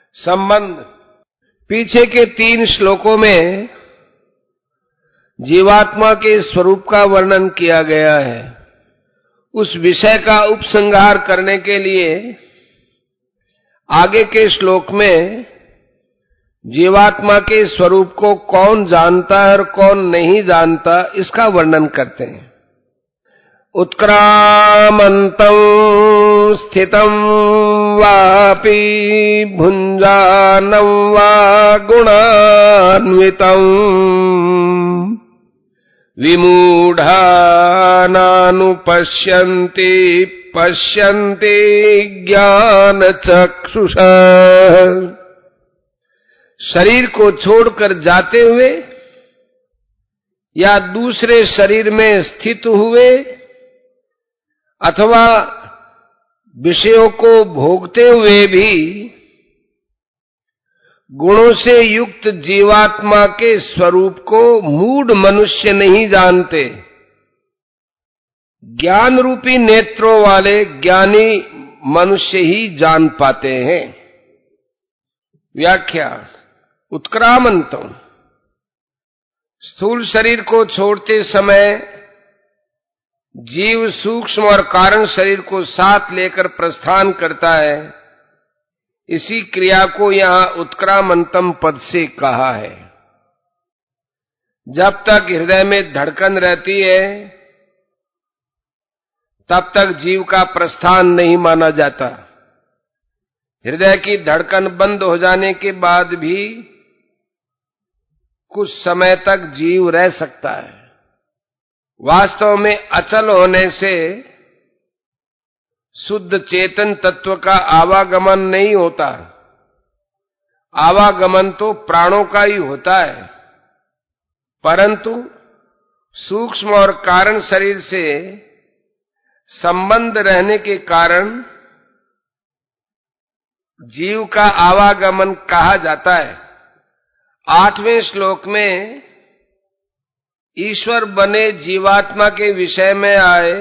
संबंध। पीछे के 3 श्लोकों में जीवात्मा के स्वरूप का वर्णन किया गया है। उस विषय का उपसंहार करने के लिए आगे के श्लोक में जीवात्मा के स्वरूप को कौन जानता है और कौन नहीं जानता, इसका वर्णन करते हैं। उत्क्रामन्तं स्थितं वापि भुञ्जानं वा गुणान्वितं विमूढानानुपश्यन्ति पश्यन्ति ज्ञानचक्षुषा। शरीर को छोड़कर जाते हुए या दूसरे शरीर में स्थित हुए अथवा विषयों को भोगते हुए भी गुणों से युक्त जीवात्मा के स्वरूप को मूढ़ मनुष्य नहीं जानते। ज्ञान रूपी नेत्रों वाले ज्ञानी मनुष्य ही जान पाते हैं। व्याख्या। उत्क्रामंतम, स्थूल शरीर को छोड़ते समय जीव सूक्ष्म और कारण शरीर को साथ लेकर प्रस्थान करता है। इसी क्रिया को यहां उत्क्रामंतम पद से कहा है। जब तक हृदय में धड़कन रहती है तब तक जीव का प्रस्थान नहीं माना जाता। हृदय की धड़कन बंद हो जाने के बाद भी कुछ समय तक जीव रह सकता है। वास्तव में अचल होने से शुद्ध चेतन तत्व का आवागमन नहीं होता। आवागमन तो प्राणों का ही होता है, परंतु सूक्ष्म और कारण शरीर से संबंध रहने के कारण जीव का आवागमन कहा जाता है। 8वें श्लोक में ईश्वर बने जीवात्मा के विषय में आए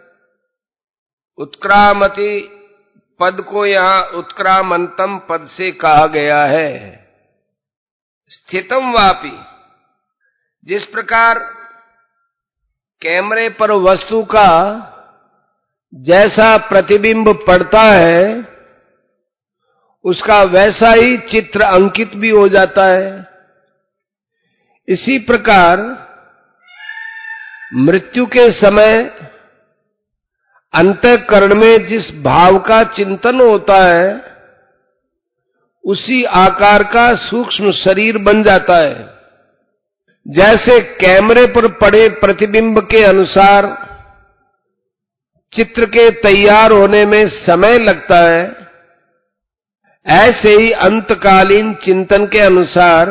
उत्क्रामति पद को यहां उत्क्रामंतम पद से कहा गया है। स्थितम वापि, जिस प्रकार कैमरे पर वस्तु का जैसा प्रतिबिंब पड़ता है उसका वैसा ही चित्र अंकित भी हो जाता है, इसी प्रकार मृत्यु के समय अंतःकरण में जिस भाव का चिंतन होता है उसी आकार का सूक्ष्म शरीर बन जाता है। जैसे कैमरे पर पड़े प्रतिबिंब के अनुसार चित्र के तैयार होने में समय लगता है, ऐसे ही अंतकालीन चिंतन के अनुसार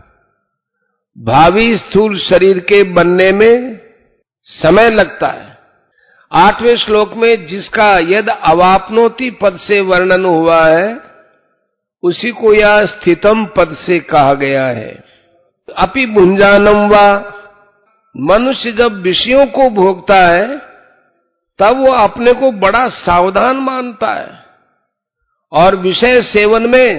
भावी स्थूल शरीर के बनने में समय लगता है। 8वें श्लोक में जिसका यद अवाप्नोति पद से वर्णन हुआ है उसी को यह स्थितम पद से कहा गया है। अपि भुंजानम वा, मनुष्य जब विषयों को भोगता है तब वो अपने को बड़ा सावधान मानता है और विषय सेवन में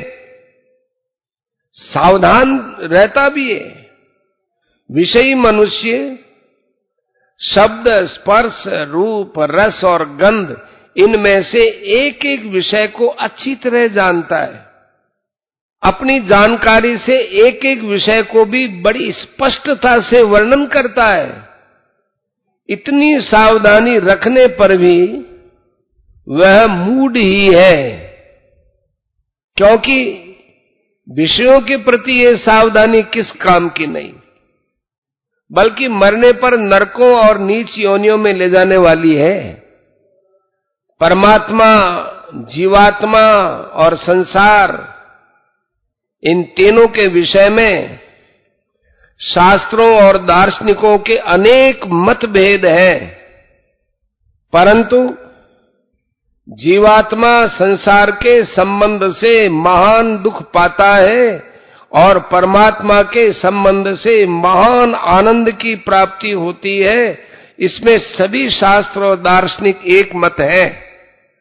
सावधान रहता भी है। विषयी मनुष्य शब्द, स्पर्श, रूप, रस और गंध, इनमें से एक एक विषय को अच्छी तरह जानता है। अपनी जानकारी से एक एक विषय को भी बड़ी स्पष्टता से वर्णन करता है। इतनी सावधानी रखने पर भी वह मूढ़ ही है, क्योंकि विषयों के प्रति ये सावधानी किस काम की नहीं, बल्कि मरने पर नरकों और नीच योनियों में ले जाने वाली है। परमात्मा, जीवात्मा और संसार, इन तीनों के विषय में शास्त्रों और दार्शनिकों के अनेक मतभेद हैं, परंतु जीवात्मा संसार के संबंध से महान दुख पाता है और परमात्मा के संबंध से महान आनंद की प्राप्ति होती है। इसमें सभी शास्त्र और दार्शनिक एक मत है।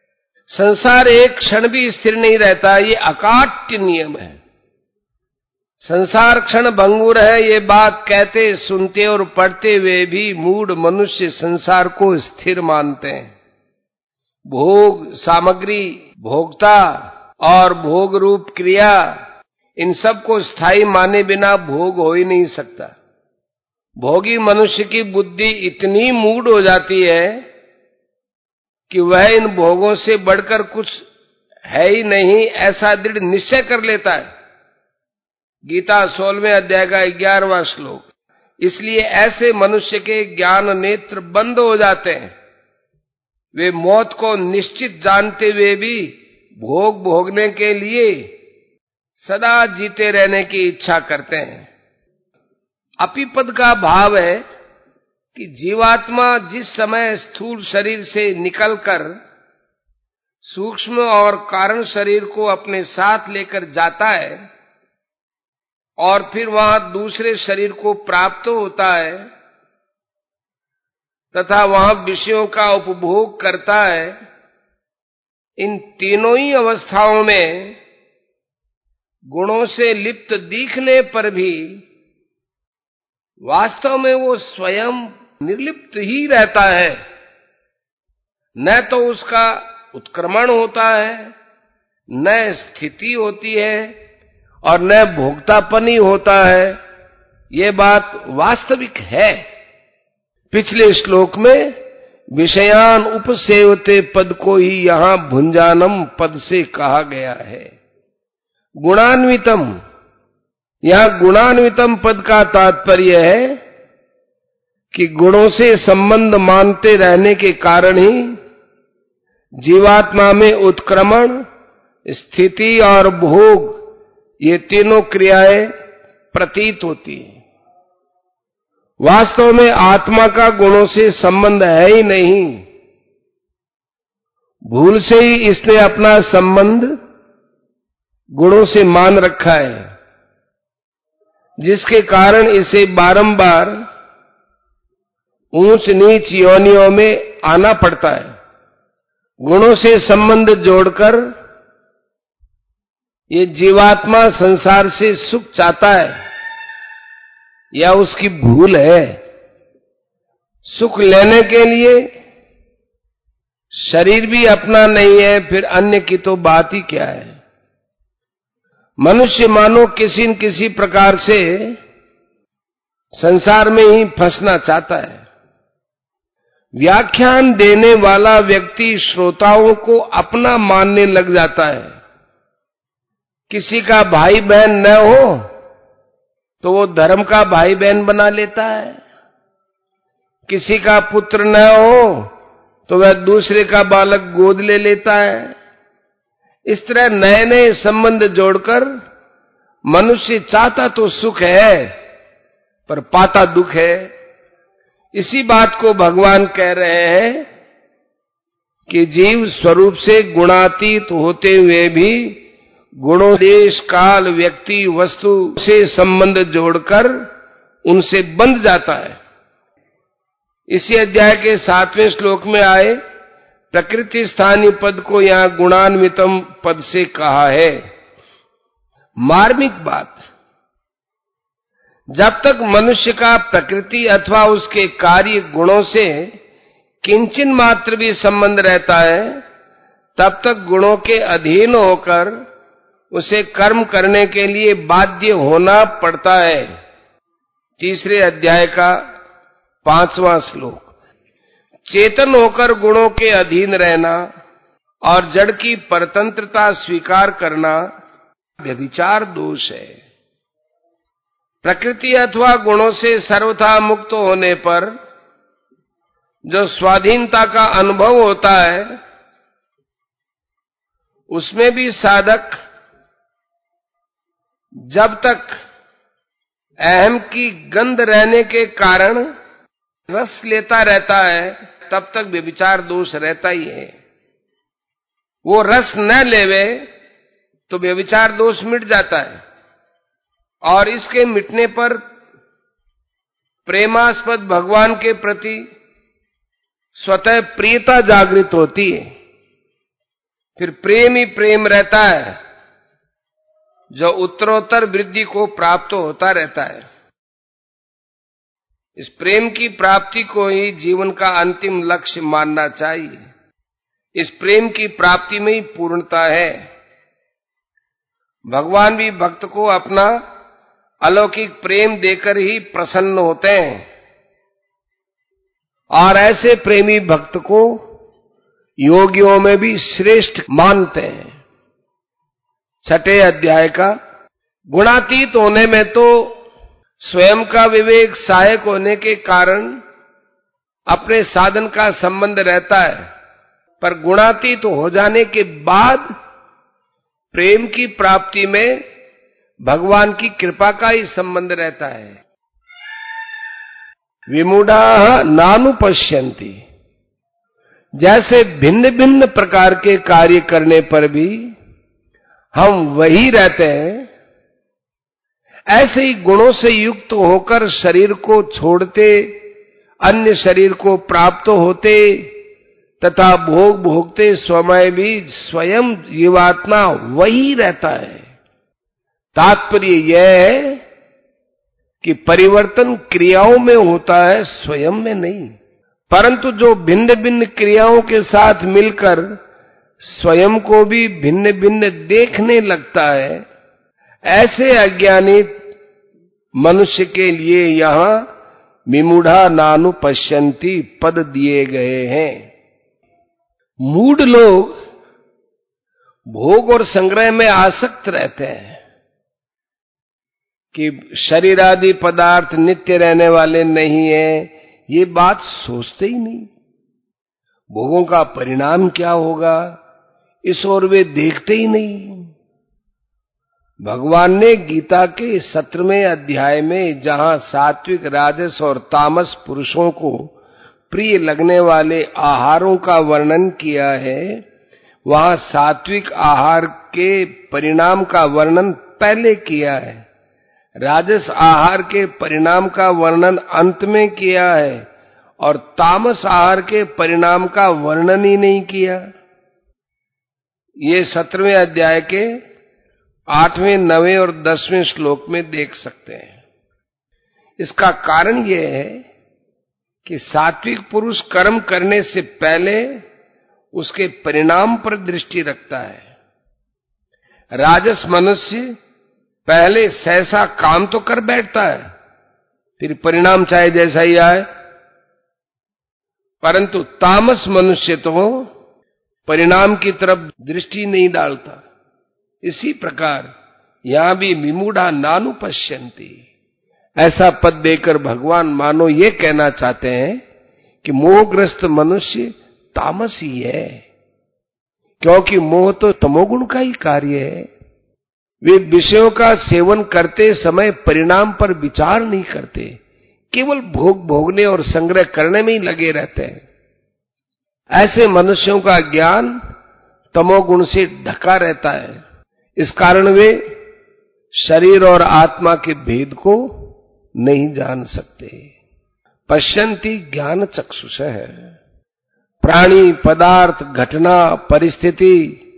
संसार एक क्षण भी स्थिर नहीं रहता, ये अकाट्य नियम है। संसार क्षण भंगुर है, ये बात कहते, सुनते और पढ़ते हुए भी मूढ़ मनुष्य संसार को स्थिर मानते हैं। भोग, सामग्री, भोक्ता और भोग रूप क्रिया, इन सब को स्थायी माने बिना भोग हो ही नहीं सकता। भोगी मनुष्य की बुद्धि इतनी मूढ़ हो जाती है कि वह इन भोगों से बढ़कर कुछ है ही नहीं, ऐसा दृढ़ निश्चय कर लेता है। गीता 16वें अध्याय का 11वां श्लोक। इसलिए ऐसे मनुष्य के ज्ञान नेत्र बंद हो जाते हैं। वे मौत को निश्चित जानते हुए भी भोग भोगने के लिए सदा जीते रहने की इच्छा करते हैं। अपिपद का भाव है कि जीवात्मा जिस समय स्थूल शरीर से निकलकर सूक्ष्म और कारण शरीर को अपने साथ लेकर जाता है और फिर वहां दूसरे शरीर को प्राप्त होता है तथा वहां विषयों का उपभोग करता है, इन तीनों ही अवस्थाओं में गुणों से लिप्त दिखने पर भी वास्तव में वो स्वयं निर्लिप्त ही रहता है। न तो उसका उत्क्रमण होता है, न स्थिति होती है और न भोक्तापन ही होता है। ये बात वास्तविक है। पिछले श्लोक में विषयान उपसेवते पद को ही यहां भुंजानम पद से कहा गया है। गुणान्वितम, यहां गुणान्वितम पद का तात्पर्य है कि गुणों से संबंध मानते रहने के कारण ही जीवात्मा में उत्क्रमण, स्थिति और भोग, ये तीनों क्रियाएं प्रतीत होती हैं। वास्तव में आत्मा का गुणों से संबंध है ही नहीं। भूल से ही इसने अपना संबंध गुणों से मान रखा है, जिसके कारण इसे बारंबार ऊंच नीच योनियों में आना पड़ता है। गुणों से संबंध जोड़कर ये जीवात्मा संसार से सुख चाहता है या उसकी भूल है। सुख लेने के लिए शरीर भी अपना नहीं है, फिर अन्य की तो बात ही क्या है। मनुष्य मानो किसी न किसी प्रकार से संसार में ही फंसना चाहता है। व्याख्यान देने वाला व्यक्ति श्रोताओं को अपना मानने लग जाता है। किसी का भाई बहन न हो तो वो धर्म का भाई बहन बना लेता है। किसी का पुत्र न हो तो वह दूसरे का बालक गोद ले लेता है। इस तरह नए नए संबंध जोड़कर मनुष्य चाहता तो सुख है पर पाता दुख है। इसी बात को भगवान कह रहे हैं कि जीव स्वरूप से गुणातीत होते हुए भी गुणों, देश, काल, व्यक्ति, वस्तु से संबंध जोड़कर उनसे बंध जाता है। इसी अध्याय के 7वें श्लोक में आए प्रकृति स्थानीय पद को यहां गुणान्वितम पद से कहा है। मार्मिक बात, जब तक मनुष्य का प्रकृति अथवा उसके कार्य गुणों से किंचन मात्र भी संबंध रहता है, तब तक गुणों के अधीन होकर उसे कर्म करने के लिए बाध्य होना पड़ता है। तीसरे अध्याय का 5वां श्लोक। चेतन होकर गुणों के अधीन रहना और जड़ की परतंत्रता स्वीकार करना व्यभिचार दोष है। प्रकृति अथवा गुणों से सर्वथा मुक्त होने पर जो स्वाधीनता का अनुभव होता है, उसमें भी साधक जब तक अहम की गंध रहने के कारण रस लेता रहता है, तब तक व्यभिचार दोष रहता ही है। वो रस न लेवे तो व्यभिचार दोष मिट जाता है और इसके मिटने पर प्रेमास्पद भगवान के प्रति स्वतः प्रियता जागृत होती है। फिर प्रेम ही प्रेम रहता है जो उत्तरोत्तर वृद्धि को प्राप्त होता रहता है। इस प्रेम की प्राप्ति को ही जीवन का अंतिम लक्ष्य मानना चाहिए। इस प्रेम की प्राप्ति में ही पूर्णता है। भगवान भी भक्त को अपना अलौकिक प्रेम देकर ही प्रसन्न होते हैं और ऐसे प्रेमी भक्त को योगियों में भी श्रेष्ठ मानते हैं। 6 अध्याय का गुणातीत होने में तो स्वयं का विवेक सहायक होने के कारण अपने साधन का संबंध रहता है, पर गुणातीत हो जाने के बाद प्रेम की प्राप्ति में भगवान की कृपा का ही संबंध रहता है। विमूढ़ाः नानुपश्यन्ति, जैसे भिन्न भिन्न प्रकार के कार्य करने पर भी हम वही रहते हैं, ऐसे ही गुणों से युक्त होकर शरीर को छोड़ते, अन्य शरीर को प्राप्त होते तथा भोग भोगते समय भी स्वयं जीवात्मा वही रहता है। तात्पर्य यह है कि परिवर्तन क्रियाओं में होता है, स्वयं में नहीं। परंतु जो भिन्न भिन्न क्रियाओं के साथ मिलकर स्वयं को भी भिन्न भिन्न देखने लगता है, ऐसे अज्ञानी मनुष्य के लिए यहां विमूढ़ा नानुपश्यन्ति पद दिए गए हैं। मूढ़ लोग भोग और संग्रह में आसक्त रहते हैं कि शरीर आदि पदार्थ नित्य रहने वाले नहीं है, ये बात सोचते ही नहीं। भोगों का परिणाम क्या होगा, इस ओर वे देखते ही नहीं। भगवान ने गीता के 17वें अध्याय में जहां सात्विक, राजस और तामस पुरुषों को प्रिय लगने वाले आहारों का वर्णन किया है, वहां सात्विक आहार के परिणाम का वर्णन पहले किया है, राजस आहार के परिणाम का वर्णन अंत में किया है और तामस आहार के परिणाम का वर्णन ही नहीं किया। ये 17वें अध्याय के 8वें, 9वें और 10वें श्लोक में देख सकते हैं। इसका कारण यह है कि सात्विक पुरुष कर्म करने से पहले उसके परिणाम पर दृष्टि रखता है। राजस मनुष्य पहले सहसा काम तो कर बैठता है, फिर परिणाम चाहे जैसा ही आए, परंतु तामस मनुष्य तो परिणाम की तरफ दृष्टि नहीं डालता। इसी प्रकार यहां भी विमूढ़ा नानुपश्यन्ति ऐसा पद देकर भगवान मानो ये कहना चाहते हैं कि मोहग्रस्त मनुष्य तामस ही है, क्योंकि मोह तो तमोगुण का ही कार्य है। वे विषयों का सेवन करते समय परिणाम पर विचार नहीं करते, केवल भोग भोगने और संग्रह करने में ही लगे रहते हैं। ऐसे मनुष्यों का ज्ञान तमोगुण से ढका रहता है। इस कारण वे शरीर और आत्मा के भेद को नहीं जान सकते। पश्यन्ति ज्ञान चक्षुषः, प्राणी, पदार्थ, घटना, परिस्थिति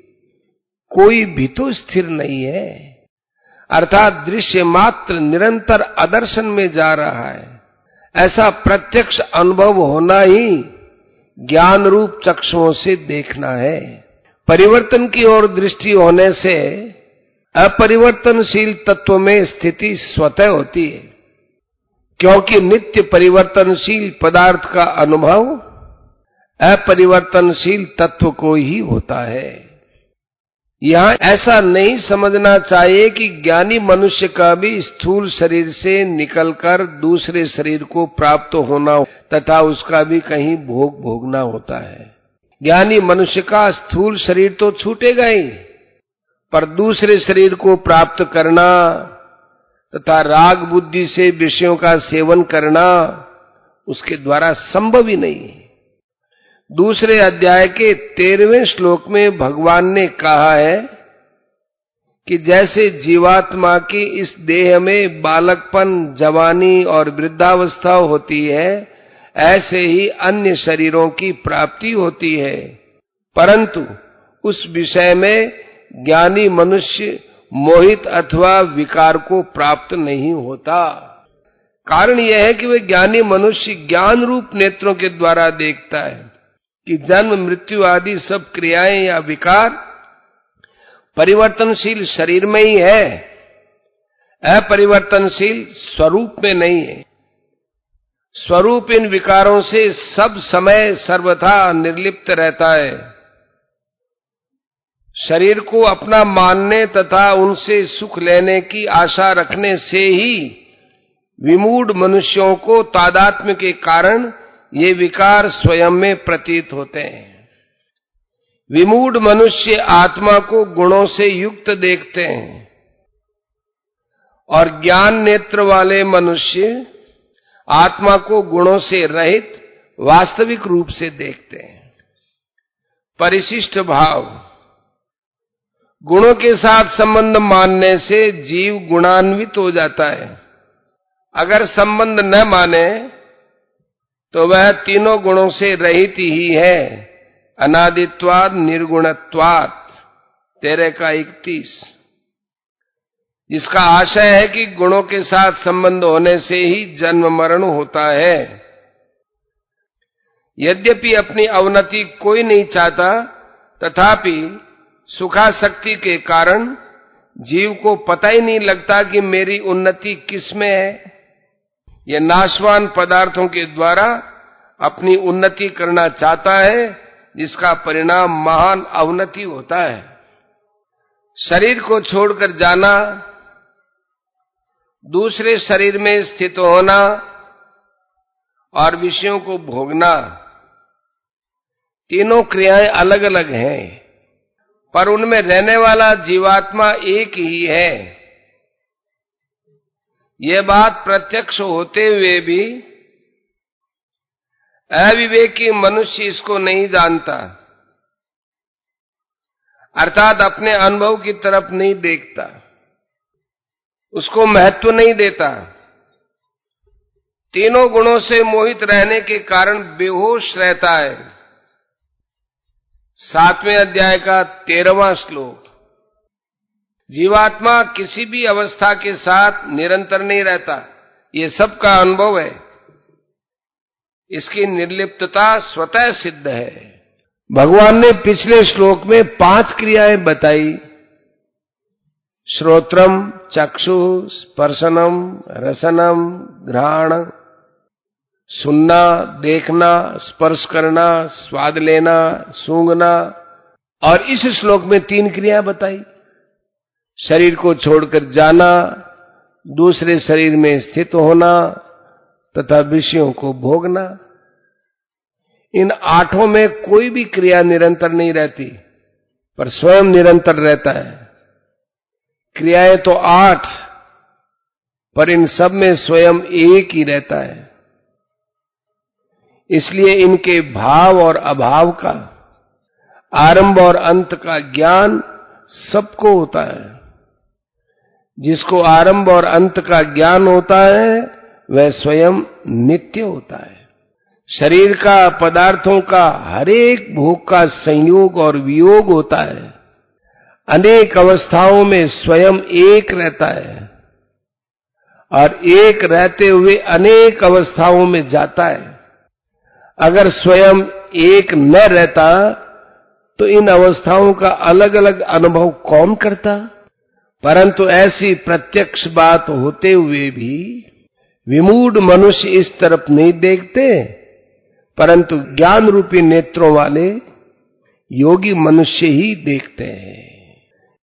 कोई भी तो स्थिर नहीं है, अर्थात दृश्य मात्र निरंतर अदर्शन में जा रहा है। ऐसा प्रत्यक्ष अनुभव होना ही ज्ञान रूप चक्षुओं से देखना है। परिवर्तन की ओर दृष्टि होने से अपरिवर्तनशील तत्व में स्थिति स्वतः होती है, क्योंकि नित्य परिवर्तनशील पदार्थ का अनुभव अपरिवर्तनशील तत्व को ही होता है। यहां ऐसा नहीं समझना चाहिए कि ज्ञानी मनुष्य का भी स्थूल शरीर से निकलकर दूसरे शरीर को प्राप्त होना तथा उसका भी कहीं भोग भोगना होता है। ज्ञानी मनुष्य का स्थूल शरीर तो छूटेगा ही, पर दूसरे शरीर को प्राप्त करना तथा राग बुद्धि से विषयों का सेवन करना उसके द्वारा संभव ही नहीं है। दूसरे अध्याय के 13वें श्लोक में भगवान ने कहा है कि जैसे जीवात्मा की इस देह में बालकपन, जवानी और वृद्धावस्था होती है, ऐसे ही अन्य शरीरों की प्राप्ति होती है, परंतु उस विषय में ज्ञानी मनुष्य मोहित अथवा विकार को प्राप्त नहीं होता। कारण यह है कि वह ज्ञानी मनुष्य ज्ञान रूप नेत्रों के द्वारा देखता है कि जन्म मृत्यु आदि सब क्रियाएं या विकार परिवर्तनशील शरीर में ही है, अपरिवर्तनशील स्वरूप में नहीं है। स्वरूप इन विकारों से सब समय सर्वथा निर्लिप्त रहता है। शरीर को अपना मानने तथा उनसे सुख लेने की आशा रखने से ही विमूढ़ मनुष्यों को तादात्म्य के कारण ये विकार स्वयं में प्रतीत होते हैं। विमूढ़ मनुष्य आत्मा को गुणों से युक्त देखते हैं और ज्ञान नेत्र वाले मनुष्य आत्मा को गुणों से रहित वास्तविक रूप से देखते हैं। परिशिष्ट भाव, गुणों के साथ संबंध मानने से जीव गुणान्वित हो जाता है। अगर संबंध न माने तो वह तीनों गुणों से रहित ही है। अनादित्वाद निर्गुणत्वात् 13:31, जिसका आशय है कि गुणों के साथ संबंध होने से ही जन्म मरण होता है। यद्यपि अपनी अवनति कोई नहीं चाहता, तथापि सुखासक्ति के कारण जीव को पता ही नहीं लगता कि मेरी उन्नति किस में है। यह नाशवान पदार्थों के द्वारा अपनी उन्नति करना चाहता है, जिसका परिणाम महान अवनति होता है। शरीर को छोड़कर जाना, दूसरे शरीर में स्थित होना और विषयों को भोगना, तीनों क्रियाएं अलग अलग हैं, पर उनमें रहने वाला जीवात्मा एक ही है। यह बात प्रत्यक्ष होते हुए भी अविवेकी मनुष्य इसको नहीं जानता, अर्थात अपने अनुभव की तरफ नहीं देखता, उसको महत्व नहीं देता। तीनों गुणों से मोहित रहने के कारण बेहोश रहता है। 7वें अध्याय का 13वां श्लोक। जीवात्मा किसी भी अवस्था के साथ निरंतर नहीं रहता, ये सबका अनुभव है। इसकी निर्लिप्तता स्वतः सिद्ध है। भगवान ने पिछले श्लोक में 5 क्रियाएं बताई, श्रोत्रम, चक्षु, स्पर्शनम, रसनम, घ्राण, सुनना, देखना, स्पर्श करना, स्वाद लेना, सूंघना, और इस श्लोक में 3 क्रियाएं बताई, शरीर को छोड़कर जाना, दूसरे शरीर में स्थित होना तथा विषयों को भोगना। इन 8 में कोई भी क्रिया निरंतर नहीं रहती, पर स्वयं निरंतर रहता है। क्रियाएं तो 8, पर इन सब में स्वयं एक ही रहता है। इसलिए इनके भाव और अभाव का, आरंभ और अंत का ज्ञान सबको होता है। जिसको आरंभ और अंत का ज्ञान होता है वह स्वयं नित्य होता है। शरीर का, पदार्थों का हर एक भोग का संयोग और वियोग होता है। अनेक अवस्थाओं में स्वयं एक रहता है और एक रहते हुए अनेक अवस्थाओं में जाता है। अगर स्वयं एक न रहता तो इन अवस्थाओं का अलग अलग अनुभव कौन करता? परंतु ऐसी प्रत्यक्ष बात होते हुए भी विमूढ़ मनुष्य इस तरफ नहीं देखते, परंतु ज्ञान रूपी नेत्रों वाले योगी मनुष्य ही देखते हैं।